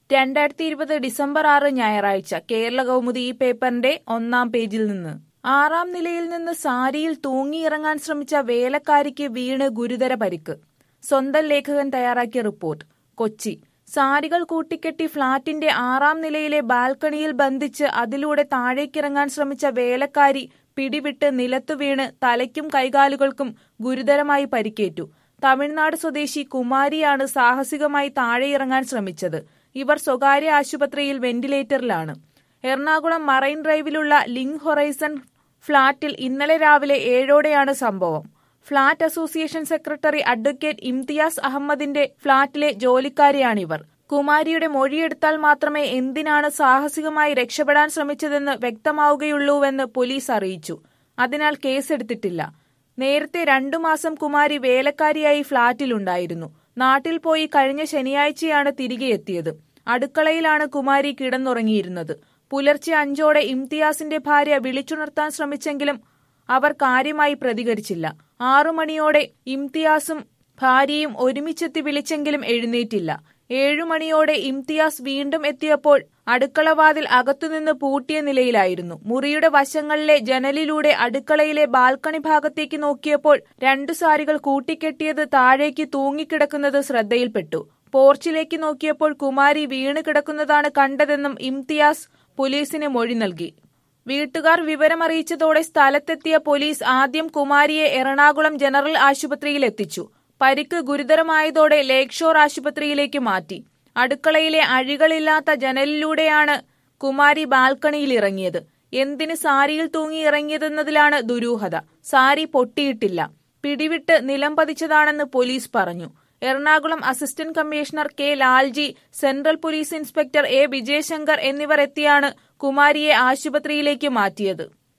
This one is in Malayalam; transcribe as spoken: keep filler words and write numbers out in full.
രണ്ടായിരത്തി ഇരുപത് ഡിസംബർ ആറ് ഞായറാഴ്ച കേരള കൗമുദി ഈ പേപ്പറിന്റെ ഒന്നാം പേജിൽ നിന്ന്. ആറാം നിലയിൽ നിന്ന് സാരിയിൽ തൂങ്ങിയിറങ്ങാൻ ശ്രമിച്ച വേലക്കാരിക്ക് വീണ് ഗുരുതര പരിക്ക്. സ്വന്തം ലേഖകൻ തയ്യാറാക്കിയ റിപ്പോർട്ട്. കൊച്ചി. സാരികൾ കൂട്ടിക്കെട്ടി ഫ്ളാറ്റിന്റെ ആറാം നിലയിലെ ബാൽക്കണിയിൽ ബന്ധിച്ച് അതിലൂടെ താഴേക്കിറങ്ങാൻ ശ്രമിച്ച വേലക്കാരി പിടിവിട്ട് നിലത്തു വീണ് തലയ്ക്കും കൈകാലുകൾക്കും ഗുരുതരമായി പരിക്കേറ്റു. തമിഴ്നാട് സ്വദേശി കുമാരിയാണ് സാഹസികമായി താഴെയിറങ്ങാൻ ശ്രമിച്ചത്. ഇവർ സ്വകാര്യ ആശുപത്രിയിൽ വെന്റിലേറ്ററിലാണ്. എറണാകുളം മറൈൻ ഡ്രൈവിലുള്ള ലിങ്ക് ഹൊറൈസൺ ഫ്ളാറ്റിൽ ഇന്നലെ രാവിലെ ഏഴോടെയാണ് സംഭവം. Flat association secretary advocate Imtiaz അഹമ്മദിന്റെ ഫ്ളാറ്റിലെ ജോലിക്കാരിയാണിവർ. കുമാരിയുടെ മൊഴിയെടുത്താൽ മാത്രമേ എന്തിനാണ് സാഹസികമായി രക്ഷപ്പെടാൻ ശ്രമിച്ചതെന്ന് വ്യക്തമാവുകയുള്ളൂവെന്ന് പോലീസ് അറിയിച്ചു. അതിനാൽ കേസെടുത്തിട്ടില്ല. നേരത്തെ രണ്ടു മാസം കുമാരി വേലക്കാരിയായി ഫ്ളാറ്റിലുണ്ടായിരുന്നു. നാട്ടിൽ പോയി കഴിഞ്ഞ ശനിയാഴ്ചയാണ് തിരികെ എത്തിയത്. അടുക്കളയിലാണ് കുമാരി കിടന്നുറങ്ങിയിരുന്നത്. പുലർച്ചെ അഞ്ചോടെ ഇംതിയാസിന്റെ ഭാര്യ വിളിച്ചുണർത്താൻ ശ്രമിച്ചെങ്കിലും അവർ കാര്യമായി പ്രതികരിച്ചില്ല. ആറു മണിയോടെ ഇംതിയാസും ഭാര്യയും ഒരുമിച്ചെത്തി വിളിച്ചെങ്കിലും എഴുന്നേറ്റില്ല. ഏഴുമണിയോടെ ഇംതിയാസ് വീണ്ടും എത്തിയപ്പോൾ അടുക്കളവാതിൽ അകത്തുനിന്ന് പൂട്ടിയ നിലയിലായിരുന്നു. മുറിയുടെ വശങ്ങളിലെ ജനലിലൂടെ അടുക്കളയിലെ ബാൽക്കണി ഭാഗത്തേക്ക് നോക്കിയപ്പോൾ രണ്ടു സാരികൾ കൂട്ടിക്കെട്ടിയത് താഴേക്ക് തൂങ്ങിക്കിടക്കുന്നത് ശ്രദ്ധയിൽപ്പെട്ടു. പോർച്ചിലേക്ക് നോക്കിയപ്പോൾ കുമാരി വീണ് കിടക്കുന്നതാണ് കണ്ടതെന്നും ഇംതിയാസ് പോലീസിന് മൊഴി നൽകി. വീട്ടുകാർ വിവരമറിയിച്ചതോടെ സ്ഥലത്തെത്തിയ പോലീസ് ആദ്യം കുമാരിയെ എറണാകുളം ജനറൽ ആശുപത്രിയിൽ എത്തിച്ചു. പരിക്ക് ഗുരുതരമായതോടെ ലേക്ക് ഷോർ ആശുപത്രിയിലേക്ക് മാറ്റി. അടുക്കളയിലെ അഴികളില്ലാത്ത ജനലിലൂടെയാണ് കുമാരി ബാൽക്കണിയിൽ ഇറങ്ങിയത്. എന്തിന് സാരിയിൽ തൂങ്ങി ഇറങ്ങിയതെന്നതിലാണ് ദുരൂഹത. സാരി പൊട്ടിയിട്ടില്ല, പിടിവിട്ട് നിലം പതിച്ചതാണെന്ന് പോലീസ് പറഞ്ഞു. Ernakulam assistant commissioner K Lalji, central police inspector A Vijayashankar എന്നിവർ എത്തിയാണ് കുമാരിയെ ആശുപത്രിയിലേക്ക് മാറ്റിയത്.